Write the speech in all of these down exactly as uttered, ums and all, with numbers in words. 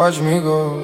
watch me go.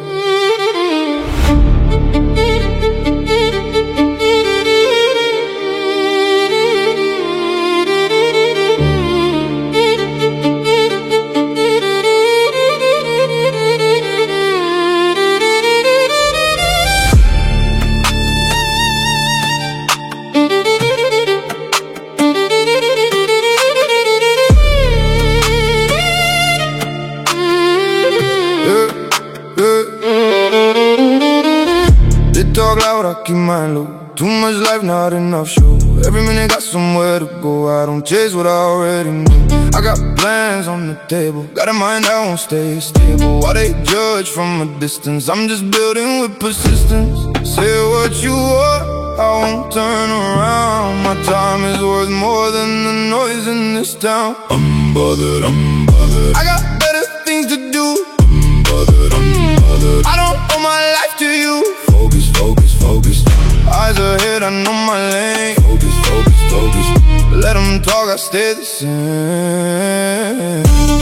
They talk loud, I keep mine low. Too much life, not enough show. Every minute got somewhere to go. I don't chase what I already know. I got plans on the table. Got a mind I won't stay stable. Why they judge from a distance? I'm just building with persistence. Say what you want, I won't turn around. My time is worth more than the noise in this town. I'm bothered, I'm bothered. I got better things to do. I'm bothered, I'm bothered. I don't owe my life to you. Focus, focus, focus. Eyes ahead, I know my lane. Focus, focus, focus. Let them talk, I stay the same.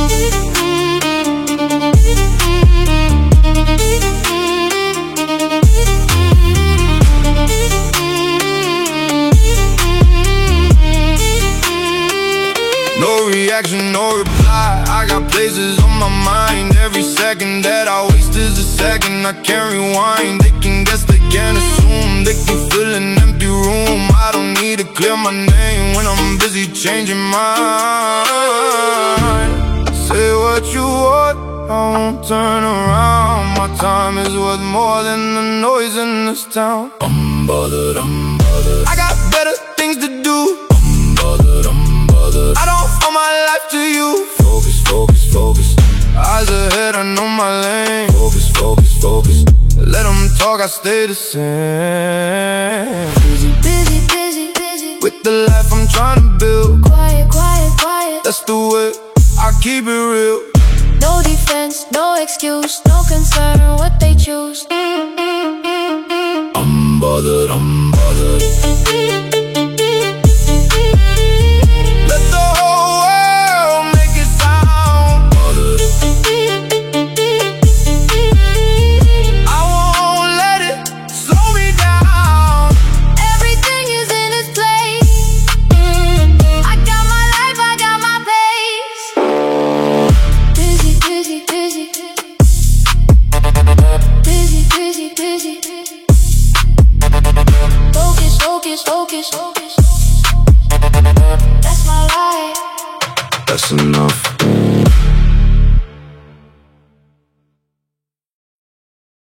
No reaction, no reply. I got places on my mind. Every second that I waste is a second I can't rewind. They can guess, they can't assume. They can fill an empty room. I don't need to clear my name when I'm busy changing mine. Say what you want, I won't turn around. My time is worth more than the noise in this town. I'm bothered, I'm bothered. I got better things to do. I'm bothered, I'm bothered. I don't owe my life to you. Focus, focus, focus. Eyes ahead, I know my lane. Focus, focus, focus. Let them talk, I stay the same. Busy, busy, busy, busy with the life I'm trying to build. Quiet, quiet, quiet. That's the way I keep it real. No defense, no excuse, no concern what they choose. I'm bothered, I'm bothered. Let the whole world make it sound. Bothered. I won't let it slow me down. Everything is in its place. I got my life, I got my pace. Busy, busy, busy. Busy, busy, busy. Focus, focus, focus, focus. That's my life. That's enough.